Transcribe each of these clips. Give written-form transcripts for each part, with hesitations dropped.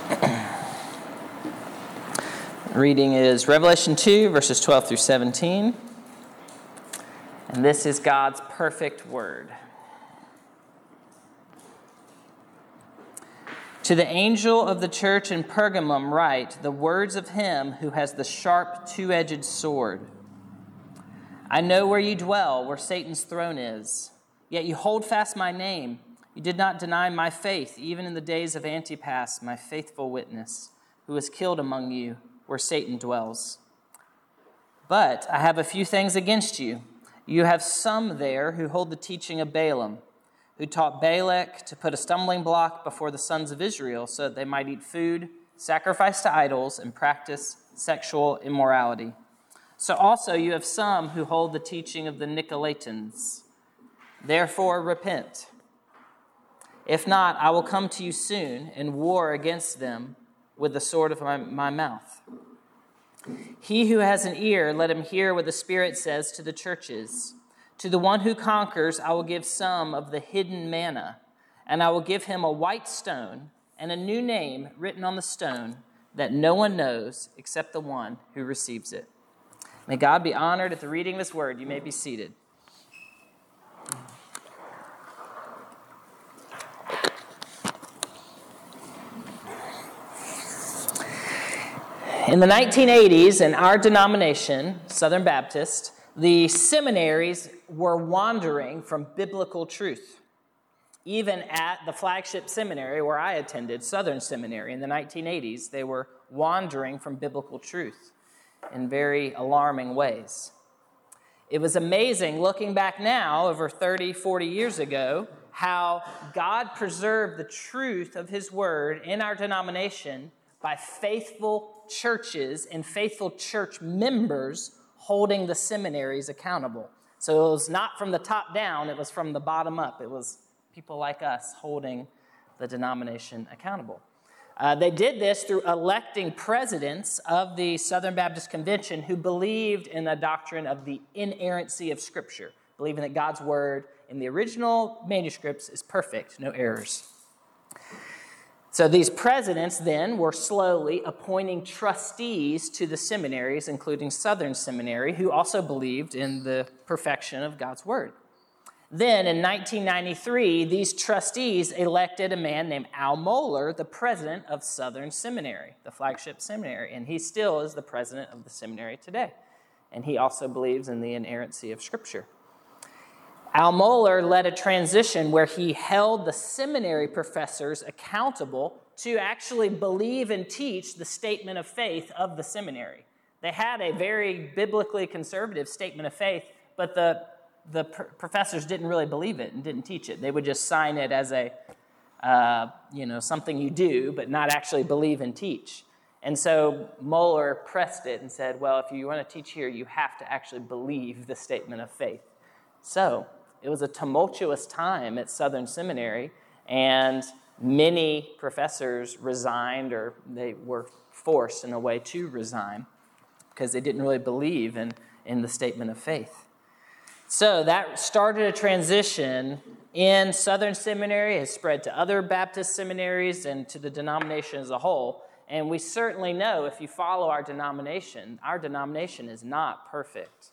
Reading is Revelation 2, verses 12 through 17. And this is God's perfect word. To the angel of the church in Pergamum write the words of him who has the sharp two-edged sword. I know where you dwell, where Satan's throne is. Yet you hold fast my name. You did not deny my faith, even in the days of Antipas, my faithful witness, who was killed among you, where Satan dwells. But I have a few things against you. You have some there who hold the teaching of Balaam, who taught Balak to put a stumbling block before the sons of Israel so that they might eat food, sacrifice to idols, and practice sexual immorality. So also you have some who hold the teaching of the Nicolaitans. Therefore repent. If not, I will come to you soon and war against them with the sword of my mouth. He who has an ear, let him hear what the Spirit says to the churches. To the one who conquers, I will give some of the hidden manna, and I will give him a white stone and a new name written on the stone that no one knows except the one who receives it. May God be honored at the reading of his word. You may be seated. In the 1980s, in our denomination, Southern Baptist, the seminaries were wandering from biblical truth. Even at the flagship seminary where I attended, Southern Seminary, in the 1980s, they were wandering from biblical truth in very alarming ways. It was amazing looking back now, over 30, 40 years ago, how God preserved the truth of his word in our denomination by faithful churches and faithful church members holding the seminaries accountable. So it was not from the top down, it was from the bottom up. It was people like us holding the denomination accountable. They did this through electing presidents of the Southern Baptist Convention who believed in the doctrine of the inerrancy of Scripture, believing that God's word in the original manuscripts is perfect, no errors. So these presidents then were slowly appointing trustees to the seminaries, including Southern Seminary, who also believed in the perfection of God's word. Then in 1993, these trustees elected a man named Al Mohler, the president of Southern Seminary, the flagship seminary, and he still is the president of the seminary today. And he also believes in the inerrancy of Scripture. Al Mohler led a transition where he held the seminary professors accountable to actually believe and teach the statement of faith of the seminary. They had a very biblically conservative statement of faith, but the professors didn't really believe it and didn't teach it. They would just sign it as a, something you do, but not actually believe and teach. And so Mohler pressed it and said, well, if you want to teach here, you have to actually believe the statement of faith. So it was a tumultuous time at Southern Seminary, and many professors resigned, or they were forced in a way to resign because they didn't really believe in the statement of faith. So that started a transition in Southern Seminary, has spread to other Baptist seminaries and to the denomination as a whole. And we certainly know, if you follow our denomination is not perfect.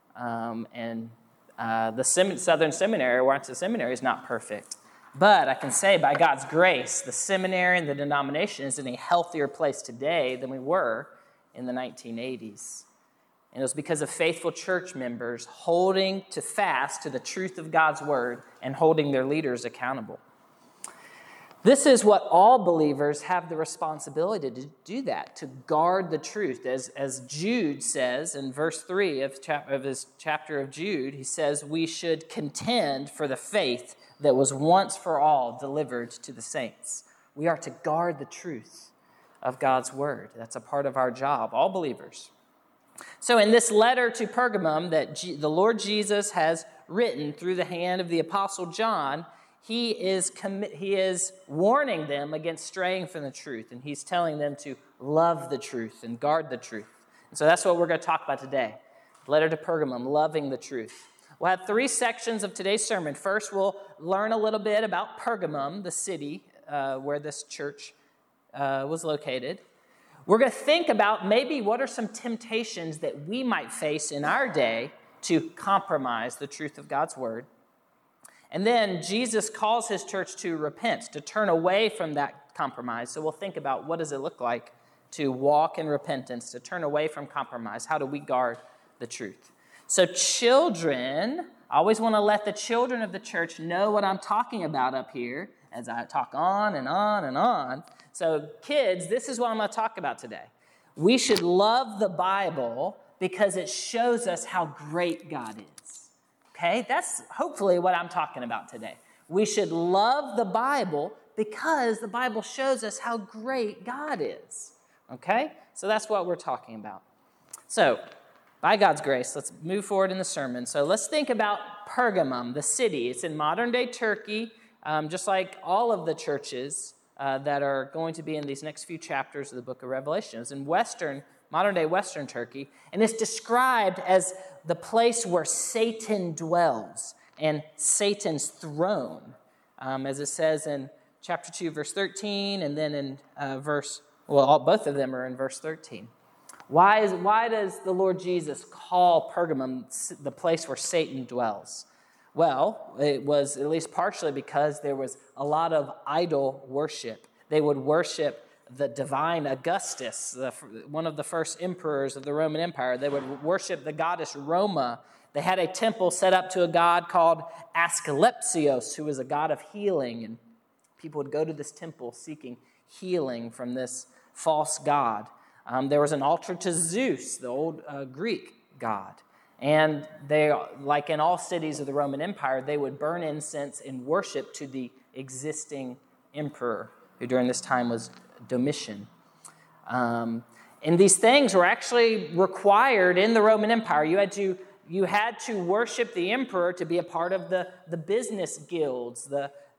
The Southern Seminary, where it's a seminary, is not perfect. But I can say, by God's grace, the seminary and the denomination is in a healthier place today than we were in the 1980s. And it was because of faithful church members holding fast to the truth of God's word and holding their leaders accountable. This is what all believers have the responsibility to do, that, to guard the truth. As Jude says in verse 3 of his chapter of Jude, he says, we should contend for the faith that was once for all delivered to the saints. We are to guard the truth of God's word. That's a part of our job, all believers. So in this letter to Pergamum that the Lord Jesus has written through the hand of the Apostle John, he is warning them against straying from the truth, and he's telling them to love the truth and guard the truth. And so that's what we're going to talk about today. Letter to Pergamum, loving the truth. We'll have 3 sections of today's sermon. First, we'll learn a little bit about Pergamum, the city where this church was located. We're going to think about maybe what are some temptations that we might face in our day to compromise the truth of God's word. And then Jesus calls his church to repent, to turn away from that compromise. So we'll think about what does it look like to walk in repentance, to turn away from compromise. How do we guard the truth? So children, I always want to let the children of the church know what I'm talking about up here as I talk on and on and on. So kids, this is what I'm going to talk about today. We should love the Bible because it shows us how great God is. Okay? That's hopefully what I'm talking about today. We should love the Bible because the Bible shows us how great God is. Okay? So that's what we're talking about. So, by God's grace, let's move forward in the sermon. So let's think about Pergamum, the city. It's in modern-day Turkey, just like all of the churches that are going to be in these next few chapters of the book of Revelation. It's in modern-day Western Turkey, and it's described as the place where Satan dwells and Satan's throne, as it says in chapter 2, verse 13, and then in both of them are in verse 13. Why does the Lord Jesus call Pergamum the place where Satan dwells? Well, it was at least partially because there was a lot of idol worship. They would worship the divine Augustus, one of the first emperors of the Roman Empire. They would worship the goddess Roma. They had a temple set up to a god called Asclepios, who was a god of healing. And people would go to this temple seeking healing from this false god. There was an altar to Zeus, the old Greek god. And they, like in all cities of the Roman Empire, they would burn incense and worship to the existing emperor, who during this time was Domitian. And these things were actually required in the Roman Empire. You had to worship the emperor to be a part of the business guilds,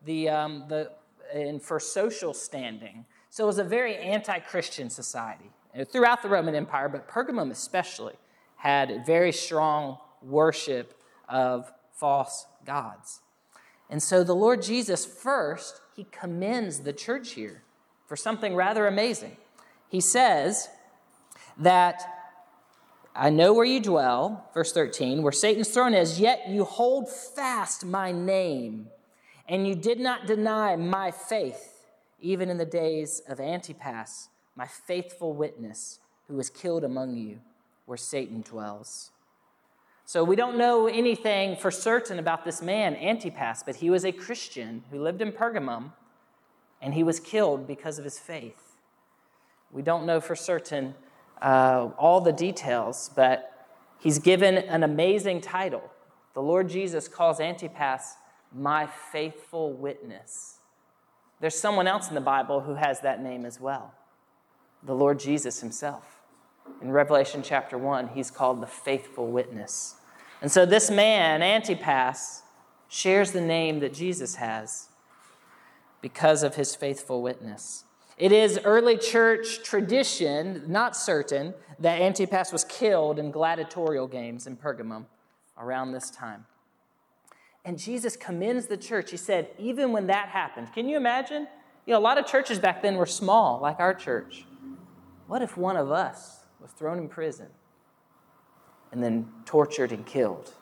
and for social standing. So it was a very anti-Christian society throughout the Roman Empire, but Pergamum especially had very strong worship of false gods. And so the Lord Jesus first, he commends the church here for something rather amazing. He says that, I know where you dwell, verse 13, where Satan's throne is, yet you hold fast my name, and you did not deny my faith, even in the days of Antipas, my faithful witness, who was killed among you, where Satan dwells. So we don't know anything for certain about this man, Antipas, but he was a Christian who lived in Pergamum, and he was killed because of his faith. We don't know for certain all the details, but he's given an amazing title. The Lord Jesus calls Antipas my faithful witness. There's someone else in the Bible who has that name as well, the Lord Jesus himself. In Revelation chapter 1, he's called the faithful witness. And so this man, Antipas, shares the name that Jesus has because of his faithful witness. It is early church tradition, not certain, that Antipas was killed in gladiatorial games in Pergamum around this time. And Jesus commends the church. He said, even when that happened, can you imagine? A lot of churches back then were small, like our church. What if one of us was thrown in prison and then tortured and killed?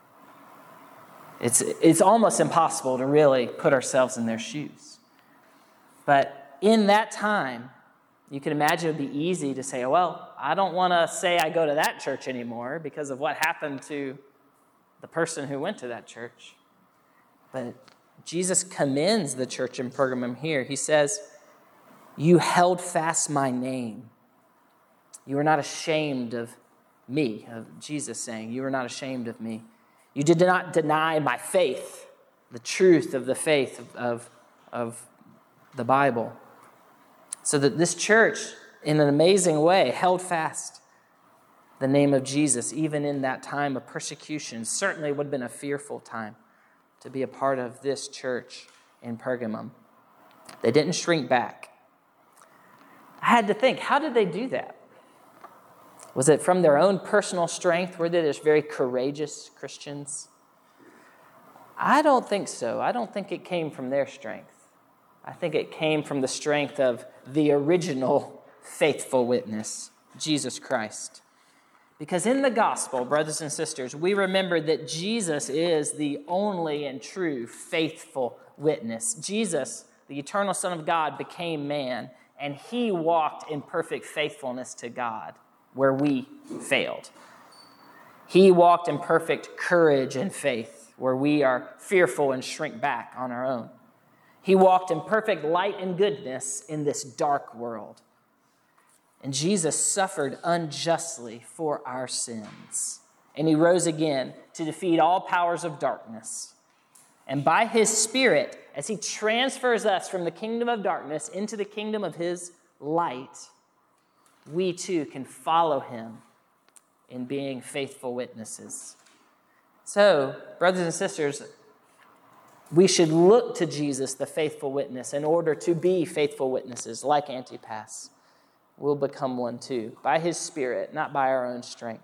It's almost impossible to really put ourselves in their shoes. But in that time, you can imagine it would be easy to say, well, I don't want to say I go to that church anymore because of what happened to the person who went to that church. But Jesus commends the church in Pergamum here. He says, you held fast my name. You are not ashamed of me, of Jesus saying, you are not ashamed of me. You did not deny my faith, the truth of the faith of the Bible. So that this church, in an amazing way, held fast the name of Jesus, even in that time of persecution. Certainly would have been a fearful time to be a part of this church in Pergamum. They didn't shrink back. I had to think, how did they do that? Was it from their own personal strength? Were they just very courageous Christians? I don't think so. I don't think it came from their strength. I think it came from the strength of the original faithful witness, Jesus Christ. Because in the gospel, brothers and sisters, we remember that Jesus is the only and true faithful witness. Jesus, the eternal Son of God, became man, and he walked in perfect faithfulness to God where we failed. He walked in perfect courage and faith where we are fearful and shrink back on our own. He walked in perfect light and goodness in this dark world. And Jesus suffered unjustly for our sins. And he rose again to defeat all powers of darkness. And by his Spirit, as he transfers us from the kingdom of darkness into the kingdom of his light, we too can follow him in being faithful witnesses. So, brothers and sisters, we should look to Jesus, the faithful witness, in order to be faithful witnesses like Antipas. We'll become one too, by his Spirit, not by our own strength.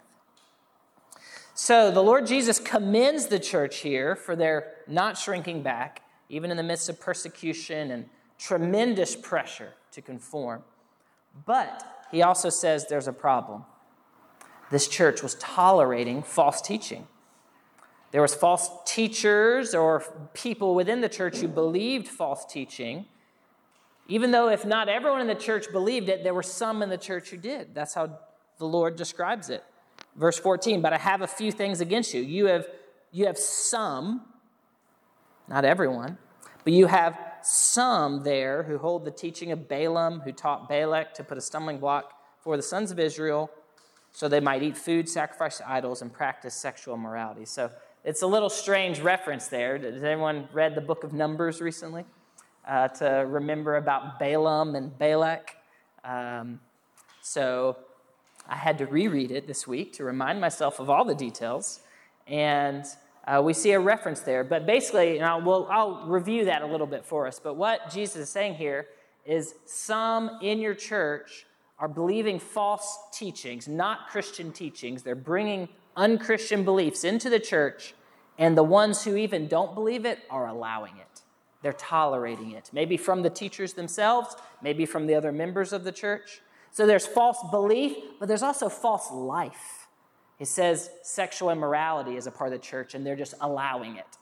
So the Lord Jesus commends the church here for their not shrinking back, even in the midst of persecution and tremendous pressure to conform. But he also says there's a problem. This church was tolerating false teaching. There was false teachers or people within the church who believed false teaching. Even though if not everyone in the church believed it, there were some in the church who did. That's how the Lord describes it. Verse 14, but I have a few things against you. You have some, not everyone, but you have some there who hold the teaching of Balaam, who taught Balak to put a stumbling block for the sons of Israel so they might eat food sacrificed to idols and practice sexual immorality. So it's a little strange reference there. Has anyone read the book of Numbers recently? To remember about Balaam and Balak. So I had to reread it this week to remind myself of all the details. And we see a reference there. But basically, I'll review that a little bit for us. But what Jesus is saying here is some in your church are believing false teachings, not Christian teachings. They're bringing unchristian beliefs into the church, and the ones who even don't believe it are allowing it. They're tolerating it, maybe from the teachers themselves, maybe from the other members of the church. So there's false belief, but there's also false life. It says sexual immorality is a part of the church, and they're just allowing it.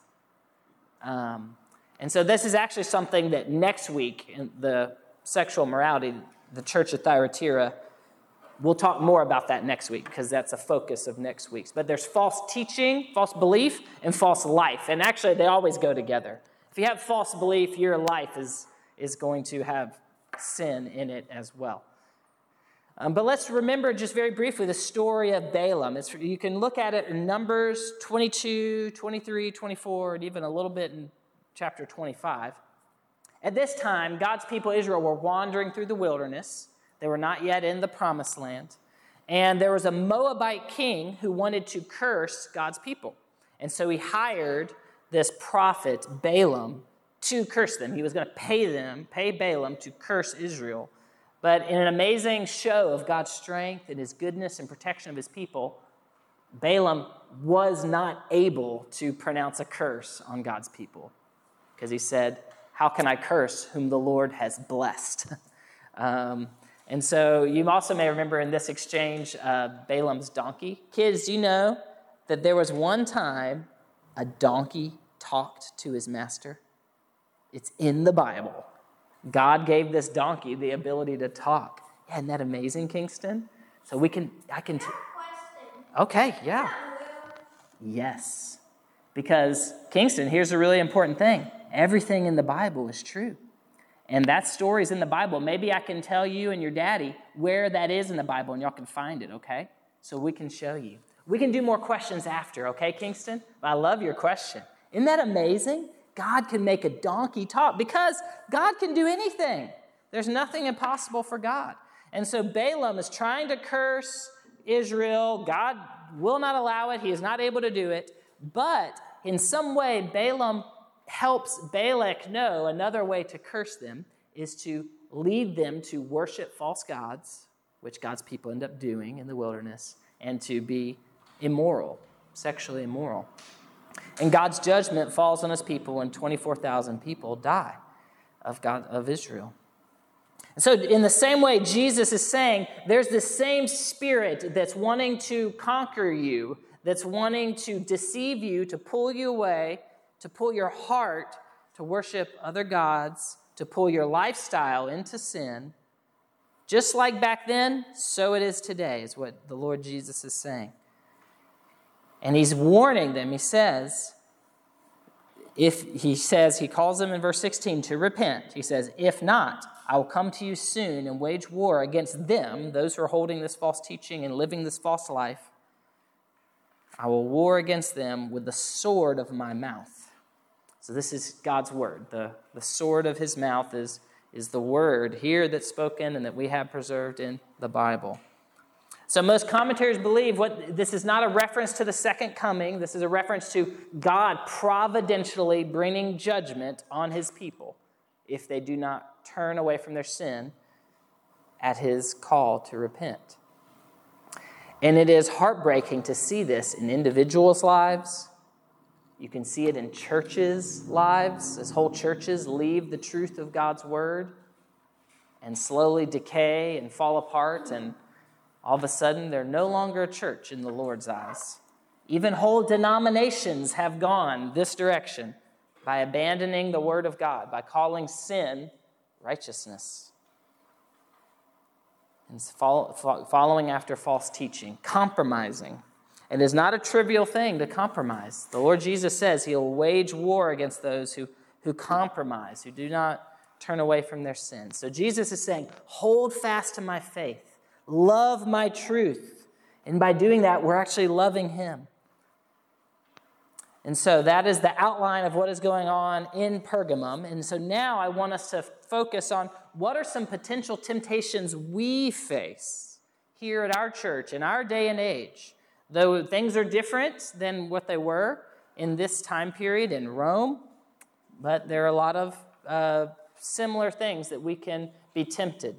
And so this is actually something that next week, in the sexual immorality, the church of Thyatira, we'll talk more about that next week because that's a focus of next week's. But there's false teaching, false belief, and false life. And actually, they always go together. If you have false belief, your life is going to have sin in it as well. But let's remember just very briefly the story of Balaam. You can look at it in Numbers 22, 23, 24, and even a little bit in chapter 25. At this time, God's people Israel were wandering through the wilderness. They were not yet in the promised land. And there was a Moabite king who wanted to curse God's people. And so he hired this prophet, Balaam, to curse them. He was going to pay Balaam to curse Israel. But in an amazing show of God's strength and his goodness and protection of his people, Balaam was not able to pronounce a curse on God's people because he said, how can I curse whom the Lord has blessed? And so you also may remember in this exchange, Balaam's donkey. Kids, do you know that there was one time a donkey talked to his master? It's in the Bible. God gave this donkey the ability to talk. Yeah, isn't that amazing, Kingston? So Okay, yeah. Yes. Because, Kingston, here's a really important thing. Everything in the Bible is true. And that story's in the Bible. Maybe I can tell you and your daddy where that is in the Bible, and y'all can find it, okay? So we can show you. We can do more questions after, okay, Kingston? But I love your question. Isn't that amazing? God can make a donkey talk because God can do anything. There's nothing impossible for God. And so Balaam is trying to curse Israel. God will not allow it. He is not able to do it. But in some way, Balaam helps Balak know another way to curse them is to lead them to worship false gods, which God's people end up doing in the wilderness, and to be immoral, sexually immoral. And God's judgment falls on his people and 24,000 people die. of God, of Israel. And so in the same way, Jesus is saying there's the same spirit that's wanting to conquer you, that's wanting to deceive you, to pull you away, to pull your heart to worship other gods, to pull your lifestyle into sin. Just like back then, so it is today, is what the Lord Jesus is saying. And he's warning them. He calls them in verse 16 to repent. He says, if not, I will come to you soon and wage war against them, those who are holding this false teaching and living this false life. I will war against them with the sword of my mouth. So this is God's word. The sword of his mouth is the word here that's spoken and that we have preserved in the Bible. So most commentators believe this is not a reference to the second coming. This is a reference to God providentially bringing judgment on his people if they do not turn away from their sin at his call to repent. And it is heartbreaking to see this in individuals' lives. You can see it in churches' lives as whole churches leave the truth of God's word and slowly decay and fall apart, and all of a sudden they're no longer a church in the Lord's eyes. Even whole denominations have gone this direction by abandoning the word of God, by calling sin righteousness, and following after false teaching, compromising. It is not a trivial thing to compromise. The Lord Jesus says he'll wage war against those who compromise, who do not turn away from their sins. So Jesus is saying, hold fast to my faith, love my truth. And by doing that, we're actually loving him. And so that is the outline of what is going on in Pergamum. And so now I want us to focus on what are some potential temptations we face here at our church in our day and age. Though things are different than what they were in this time period in Rome, but there are a lot of similar things that we can be tempted.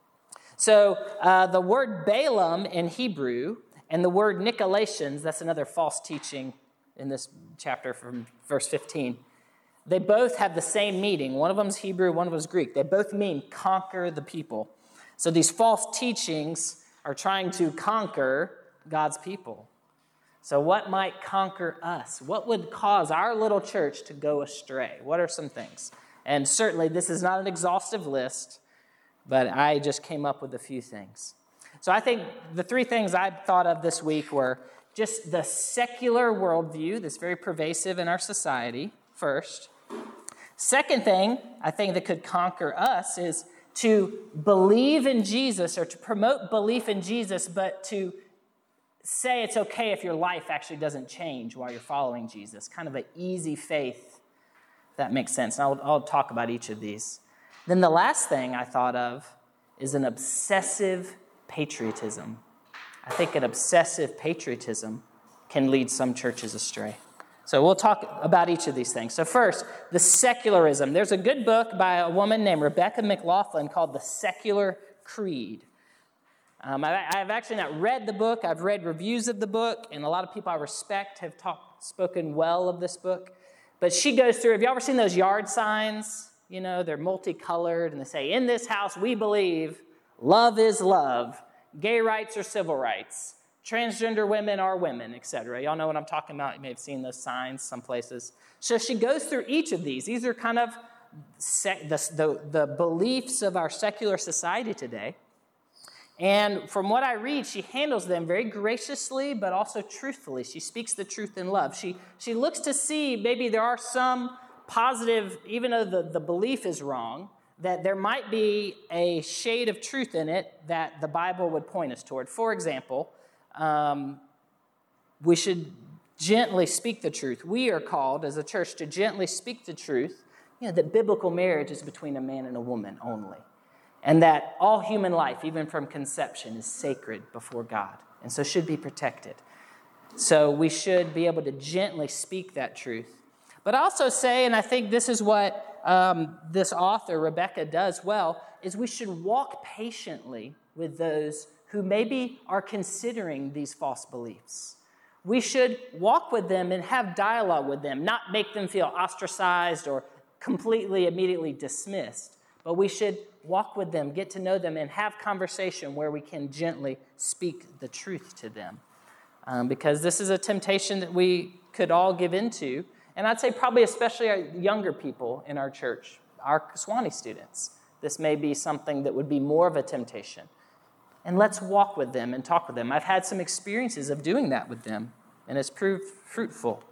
So the word Balaam in Hebrew and the word Nicolaitans, that's another false teaching in this chapter from verse 15, they both have the same meaning. One of them is Hebrew, one of them is Greek. They both mean conquer the people. So these false teachings are trying to conquer God's people. So what might conquer us? What would cause our little church to go astray? What are some things? And certainly this is not an exhaustive list, but I just came up with a few things. So I think the three things I thought of this week were just the secular worldview that's very pervasive in our society, first. Second thing I think that could conquer us is to believe in Jesus or to promote belief in Jesus, but to say it's okay if your life actually doesn't change while you're following Jesus. Kind of an easy faith, if that makes sense. And I'll talk about each of these. Then the last thing I thought of is an obsessive patriotism. I think an obsessive patriotism can lead some churches astray. So we'll talk about each of these things. So first, the secularism. There's a good book by a woman named Rebecca McLaughlin called The Secular Creed. I've actually not read the book. I've read reviews of the book, and a lot of people I respect have spoken well of this book. But she goes through, have you ever seen those yard signs? You know, they're multicolored, and they say, in this house we believe love is love, gay rights are civil rights, transgender women are women, etc. Y'all know what I'm talking about. You may have seen those signs some places. So she goes through each of these. These are kind of the beliefs of our secular society today. And from what I read, she handles them very graciously, but also truthfully. She speaks the truth in love. She looks to see maybe there are some positive, even though the belief is wrong, that there might be a shade of truth in it that the Bible would point us toward. For example, we should gently speak the truth. We are called as a church to gently speak the truth, that biblical marriage is between a man and a woman only. And that all human life, even from conception, is sacred before God, and so should be protected. So we should be able to gently speak that truth. But also say, and I think this is what this author, Rebecca, does well, is we should walk patiently with those who maybe are considering these false beliefs. We should walk with them and have dialogue with them, not make them feel ostracized or completely, immediately dismissed, but we should walk with them, get to know them, and have conversation where we can gently speak the truth to them. Because this is a temptation that we could all give into, and I'd say probably especially our younger people in our church, our Sewanee students. This may be something that would be more of a temptation. And let's walk with them and talk with them. I've had some experiences of doing that with them, and it's proved fruitful.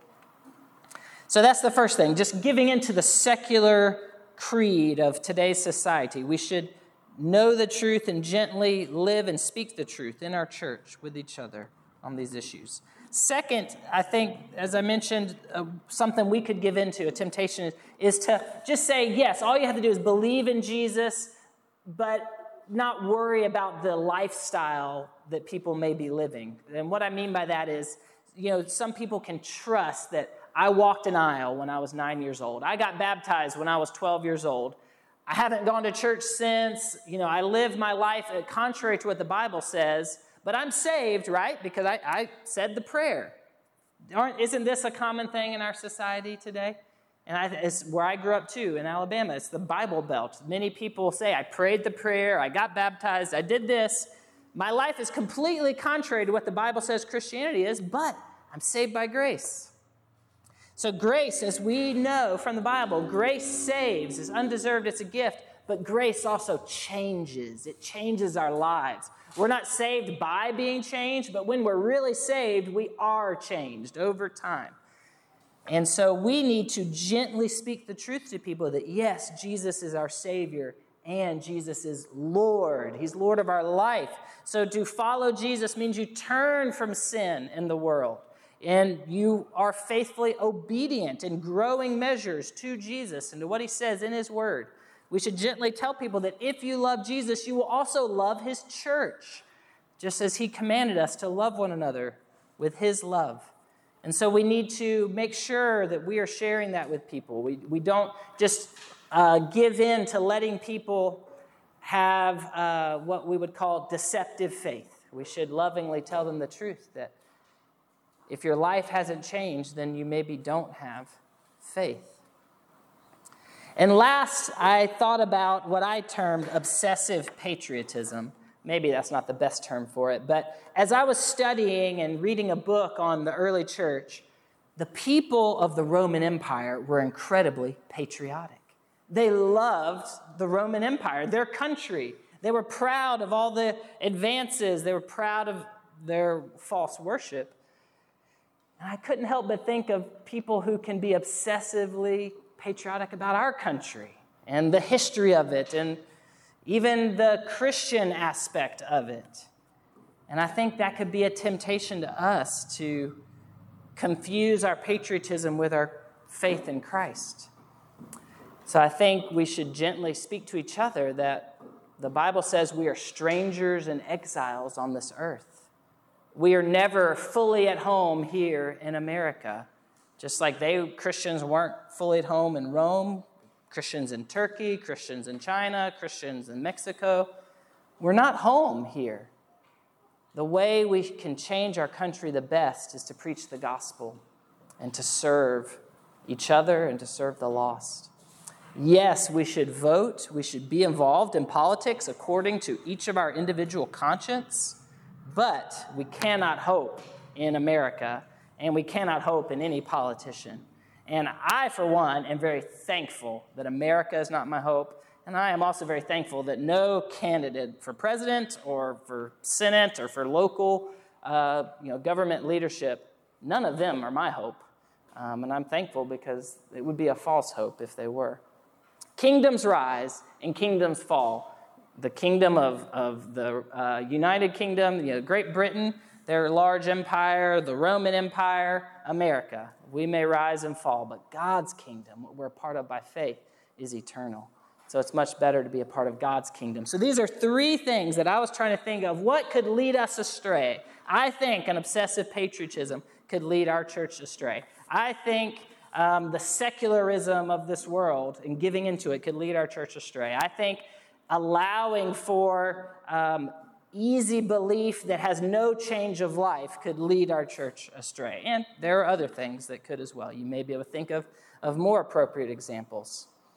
So that's the first thing, just giving into the secular creed of today's society. We should know the truth and gently live and speak the truth in our church with each other on these issues. Second, I think, as I mentioned, something we could give into, a temptation, is to just say, yes, all you have to do is believe in Jesus, but not worry about the lifestyle that people may be living. And what I mean by that is, some people can trust that I walked an aisle when I was 9 years old. I got baptized when I was 12 years old. I haven't gone to church since. I lived my life contrary to what the Bible says, but I'm saved, right? Because I said the prayer. Isn't this a common thing in our society today? And it's where I grew up too, in Alabama. It's the Bible Belt. Many people say, I prayed the prayer, I got baptized, I did this. My life is completely contrary to what the Bible says Christianity is, but I'm saved by grace. So grace, as we know from the Bible, grace saves. It's undeserved, it's a gift, but grace also changes. It changes our lives. We're not saved by being changed, but when we're really saved, we are changed over time. And so we need to gently speak the truth to people that, yes, Jesus is our Savior and Jesus is Lord. He's Lord of our life. So to follow Jesus means you turn from sin in the world and you are faithfully obedient in growing measures to Jesus and to what he says in his word. We should gently tell people that if you love Jesus, you will also love his church, just as he commanded us to love one another with his love. And so we need to make sure that we are sharing that with people. We don't just give in to letting people have what we would call deceptive faith. We should lovingly tell them the truth that if your life hasn't changed, then you maybe don't have faith. And last, I thought about what I termed obsessive patriotism. Maybe that's not the best term for it, but as I was studying and reading a book on the early church, the people of the Roman Empire were incredibly patriotic. They loved the Roman Empire, their country. They were proud of all the advances. They were proud of their false worship. And I couldn't help but think of people who can be obsessively patriotic about our country and the history of it and even the Christian aspect of it. And I think that could be a temptation to us to confuse our patriotism with our faith in Christ. So I think we should gently speak to each other that the Bible says we are strangers and exiles on this earth. We are never fully at home here in America. Just like Christians weren't fully at home in Rome, Christians in Turkey, Christians in China, Christians in Mexico. We're not home here. The way we can change our country the best is to preach the gospel and to serve each other and to serve the lost. Yes, we should vote. We should be involved in politics according to each of our individual conscience, but we cannot hope in America, and we cannot hope in any politician. And I, for one, am very thankful that America is not my hope, and I am also very thankful that no candidate for president or for Senate or for local government leadership, none of them are my hope. And I'm thankful because it would be a false hope if they were. Kingdoms rise and kingdoms fall. The kingdom of the United Kingdom, Great Britain, their large empire, the Roman Empire, America. We may rise and fall, but God's kingdom, what we're a part of by faith, is eternal. So it's much better to be a part of God's kingdom. So these are three things that I was trying to think of. What could lead us astray? I think an obsessive patriotism could lead our church astray. I think the secularism of this world and giving into it could lead our church astray. I think allowing for easy belief that has no change of life could lead our church astray. And there are other things that could as well. You may be able to think of more appropriate examples.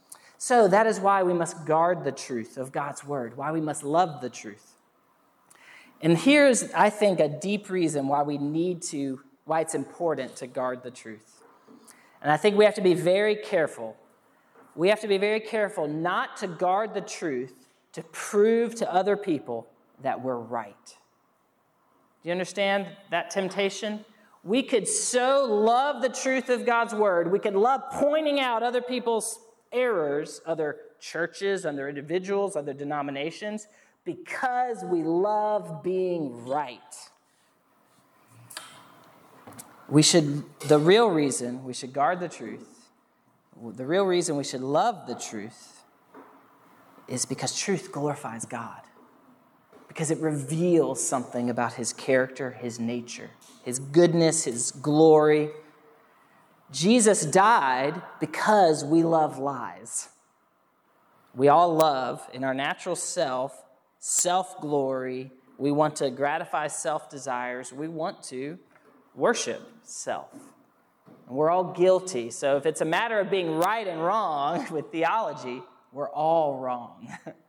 So that is why we must guard the truth of God's word, why we must love the truth. And here's, I think, a deep reason why why it's important to guard the truth. And I think we have to be very careful. We have to be very careful not to guard the truth to prove to other people that we're right. Do you understand that temptation? We could so love the truth of God's word. We could love pointing out other people's errors, other churches, other individuals, other denominations, because we love being right. The real reason we should guard the truth, the real reason we should love the truth is because truth glorifies God. Because it reveals something about his character, his nature, his goodness, his glory. Jesus died because we love lies. We all love, in our natural self-glory. We want to gratify self-desires. We want to worship self. And we're all guilty. So if it's a matter of being right and wrong with theology, we're all wrong.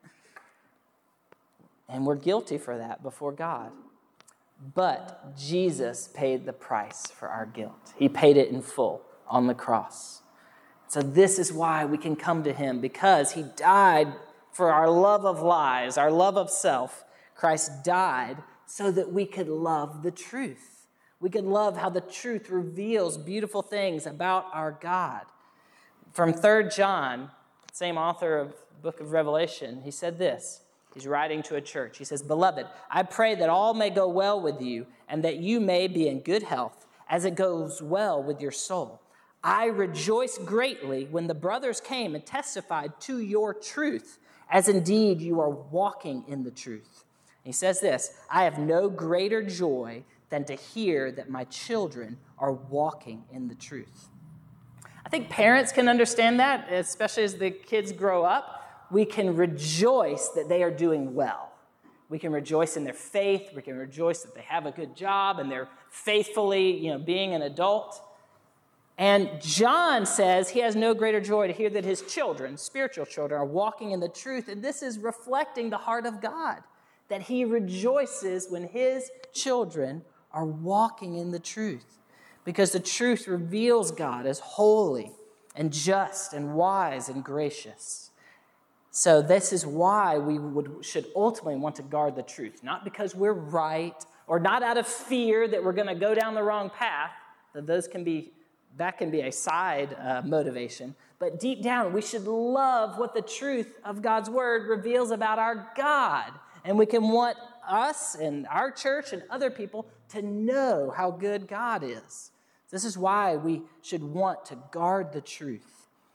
And we're guilty for that before God. But Jesus paid the price for our guilt. He paid it in full on the cross. So this is why we can come to him, because he died for our love of lies, our love of self. Christ died so that we could love the truth. We could love how the truth reveals beautiful things about our God. From 3 John, same author of the book of Revelation, he said this. He's writing to a church. He says, "Beloved, I pray that all may go well with you and that you may be in good health as it goes well with your soul. I rejoiced greatly when the brothers came and testified to your truth, as indeed you are walking in the truth." And he says this, "I have no greater joy than to hear that my children are walking in the truth." I think parents can understand that, especially as the kids grow up. We can rejoice that they are doing well. We can rejoice in their faith. We can rejoice that they have a good job and they're faithfully, being an adult. And John says he has no greater joy to hear that his children, spiritual children, are walking in the truth. And this is reflecting the heart of God, that he rejoices when his children are walking in the truth, because the truth reveals God as holy and just and wise and gracious. So this is why we should ultimately want to guard the truth, not because we're right or not out of fear that we're going to go down the wrong path. That can be a side motivation. But deep down, we should love what the truth of God's word reveals about our God. And we can want us and our church and other people to know how good God is. This is why we should want to guard the truth.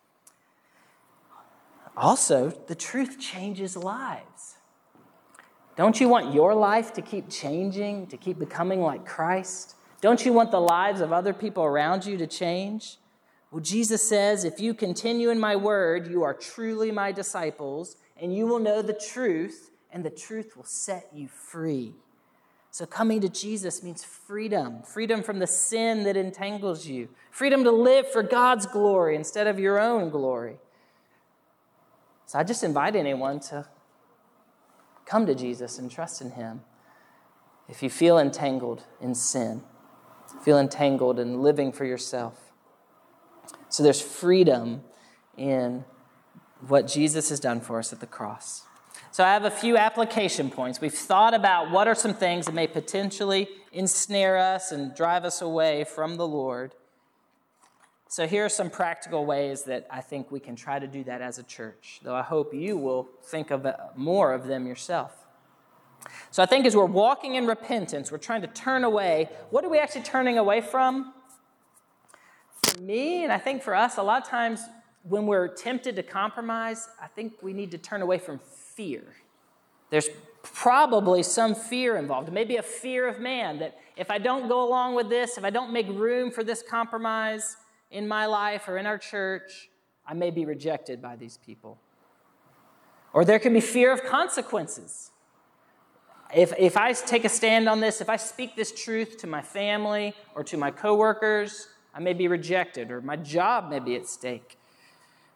Also, the truth changes lives. Don't you want your life to keep changing, to keep becoming like Christ? Don't you want the lives of other people around you to change? Well, Jesus says, "If you continue in my word, you are truly my disciples, and you will know the truth, and the truth will set you free." So coming to Jesus means freedom. Freedom from the sin that entangles you. Freedom to live for God's glory instead of your own glory. So I just invite anyone to come to Jesus and trust in him. If you feel entangled in sin, feel entangled in living for yourself. So there's freedom in what Jesus has done for us at the cross. So I have a few application points. We've thought about what are some things that may potentially ensnare us and drive us away from the Lord. So here are some practical ways that I think we can try to do that as a church, though I hope you will think of more of them yourself. So I think as we're walking in repentance, we're trying to turn away. What are we actually turning away from? For me, and I think for us, a lot of times when we're tempted to compromise, I think we need to turn away from fear. There's probably some fear involved. Maybe a fear of man, that if I don't go along with this, if I don't make room for this compromise in my life or in our church, I may be rejected by these people. Or there can be fear of consequences. If I take a stand on this, if I speak this truth to my family or to my coworkers, I may be rejected, or my job may be at stake.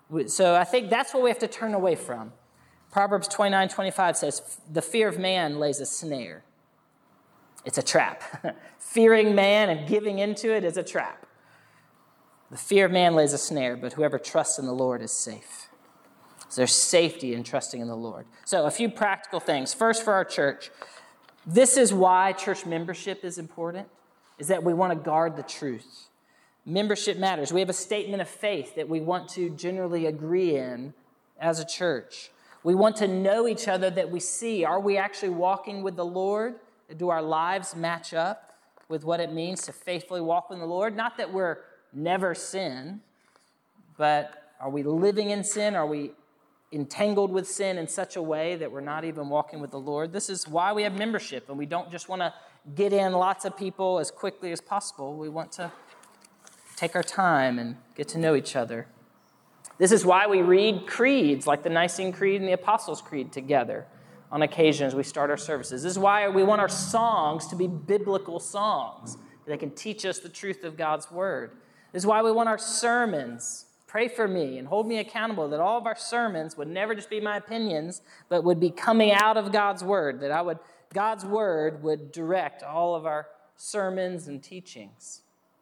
So I think that's what we have to turn away from. Proverbs 29:25 says, the fear of man lays a snare. It's a trap. Fearing man and giving into it is a trap. The fear of man lays a snare, but whoever trusts in the Lord is safe. So there's safety in trusting in the Lord. So a few practical things. First, for our church, this is why church membership is important, is that we want to guard the truth. Membership matters. We have a statement of faith that we want to generally agree in as a church. We want to know each other, that we see. Are we actually walking with the Lord? Do our lives match up with what it means to faithfully walk with the Lord? Not that we're never sin, but are we living in sin? Are we entangled with sin in such a way that we're not even walking with the Lord? This is why we have membership, and we don't just want to get in lots of people as quickly as possible. We want to take our time and get to know each other. This is why we read creeds like the Nicene Creed and the Apostles' Creed together on occasions we start our services. This is why we want our songs to be biblical songs that can teach us the truth of God's Word. This is why we want our sermons, pray for me and hold me accountable, that all of our sermons would never just be my opinions, but would be coming out of God's Word, that God's Word would direct all of our sermons and teachings.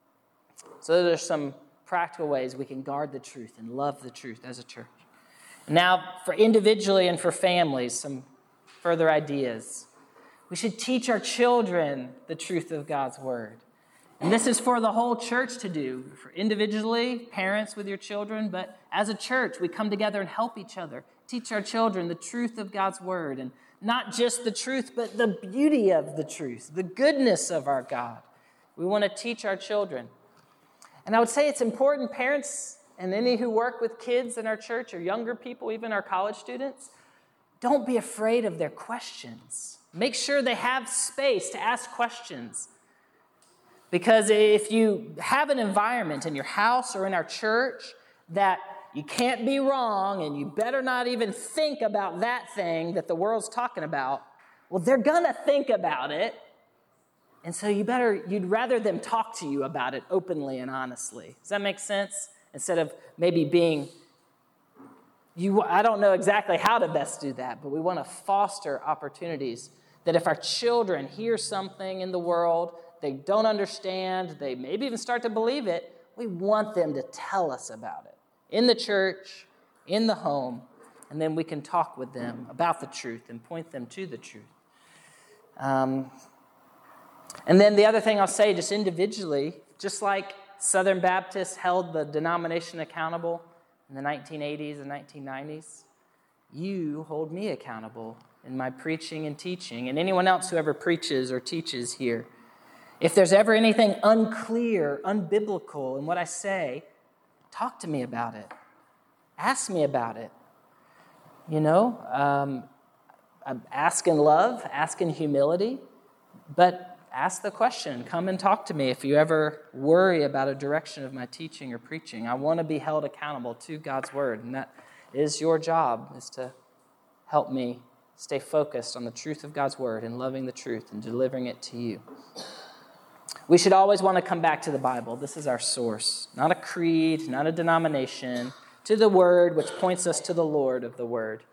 So there's some practical ways we can guard the truth and love the truth as a church. Now, for individually and for families, some further ideas. We should teach our children the truth of God's Word. And this is for the whole church to do, for individually, parents with your children, but as a church, we come together and help each other, teach our children the truth of God's Word, and not just the truth, but the beauty of the truth, the goodness of our God. We want to teach our children. And I would say it's important, parents and any who work with kids in our church or younger people, even our college students, don't be afraid of their questions. Make sure they have space to ask questions. Because if you have an environment in your house or in our church that you can't be wrong and you better not even think about that thing that the world's talking about, well, they're going to think about it. And so you'd rather them talk to you about it openly and honestly. Does that make sense? Instead of maybe I don't know exactly how to best do that, but we want to foster opportunities that if our children hear something in the world, they don't understand, they maybe even start to believe it, we want them to tell us about it in the church, in the home, and then we can talk with them about the truth and point them to the truth. And then the other thing I'll say, just individually, just like Southern Baptists held the denomination accountable in the 1980s and 1990s, you hold me accountable in my preaching and teaching, and anyone else who ever preaches or teaches here. If there's ever anything unclear, unbiblical in what I say, talk to me about it. Ask me about it. Ask in love, ask in humility, but ask the question. Come and talk to me if you ever worry about a direction of my teaching or preaching. I want to be held accountable to God's Word, and that is your job, is to help me stay focused on the truth of God's Word and loving the truth and delivering it to you. We should always want to come back to the Bible. This is our source, not a creed, not a denomination, to the Word, which points us to the Lord of the Word.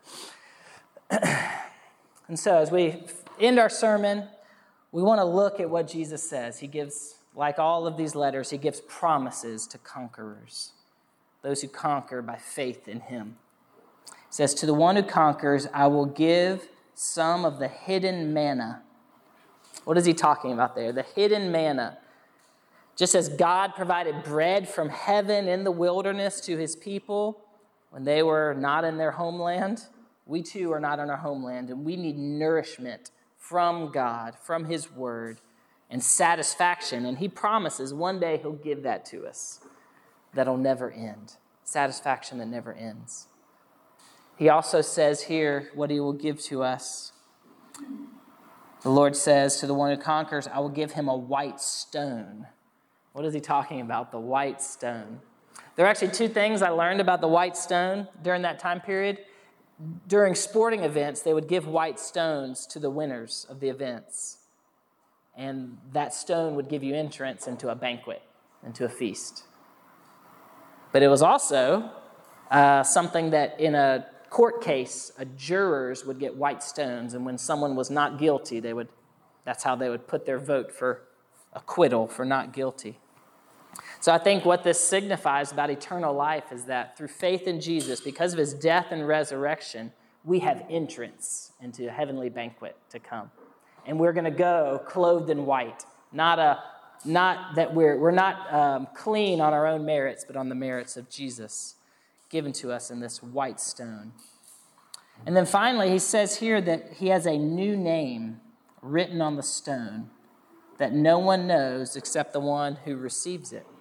And so as we end our sermon, we want to look at what Jesus says. He gives, like all of these letters, he gives promises to conquerors, those who conquer by faith in him. He says, to the one who conquers, I will give some of the hidden manna. What is he talking about there? The hidden manna. Just as God provided bread from heaven in the wilderness to his people when they were not in their homeland, we too are not in our homeland, and we need nourishment from God, from his word, and satisfaction. And he promises one day he'll give that to us. That'll never end. Satisfaction that never ends. He also says here what he will give to us. The Lord says to the one who conquers, I will give him a white stone. What is he talking about? The white stone. There are actually two things I learned about the white stone during that time period. During sporting events, they would give white stones to the winners of the events. And that stone would give you entrance into a banquet, into a feast. But it was also something that in a court case, jurors would get white stones, and when someone was not guilty, that's how they would put their vote for acquittal, for not guilty. So I think what this signifies about eternal life is that through faith in Jesus, because of his death and resurrection, we have entrance into a heavenly banquet to come. And we're going to go clothed in white, not that we're not clean on our own merits, but on the merits of Jesus given to us in this white stone. And then finally, he says here that he has a new name written on the stone that no one knows except the one who receives it.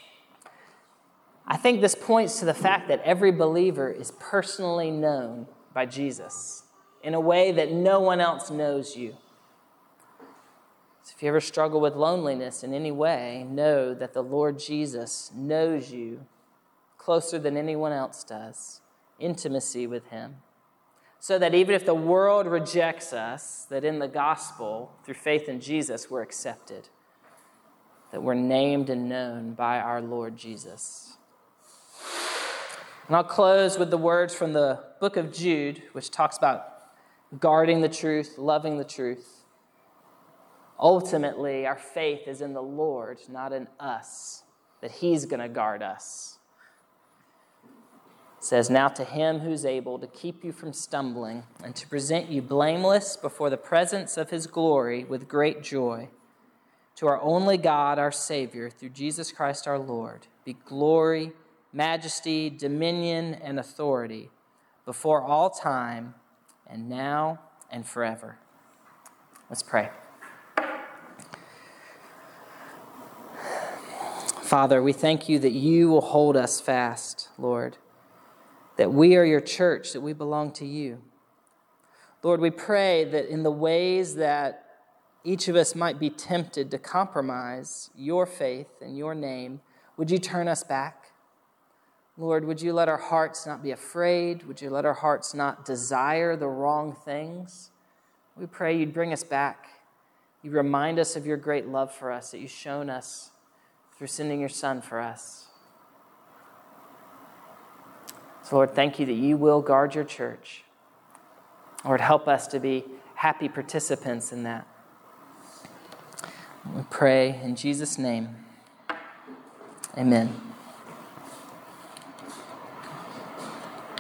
I think this points to the fact that every believer is personally known by Jesus in a way that no one else knows you. So if you ever struggle with loneliness in any way, know that the Lord Jesus knows you closer than anyone else does. Intimacy with him. So that even if the world rejects us, that in the gospel, through faith in Jesus, we're accepted. That we're named and known by our Lord Jesus. And I'll close with the words from the book of Jude, which talks about guarding the truth, loving the truth. Ultimately, our faith is in the Lord, not in us, that he's going to guard us. It says, now to him who's able to keep you from stumbling and to present you blameless before the presence of his glory with great joy, to our only God, our Savior, through Jesus Christ our Lord, be glory, majesty, dominion, and authority before all time and now and forever. Let's pray. Father, we thank you that you will hold us fast, Lord, that we are your church, that we belong to you. Lord, we pray that in the ways that each of us might be tempted to compromise your faith and your name, would you turn us back? Lord, would you let our hearts not be afraid? Would you let our hearts not desire the wrong things? We pray you'd bring us back. You remind us of your great love for us that you've shown us through sending your Son for us. So Lord, thank you that you will guard your church. Lord, help us to be happy participants in that. We pray in Jesus' name. Amen.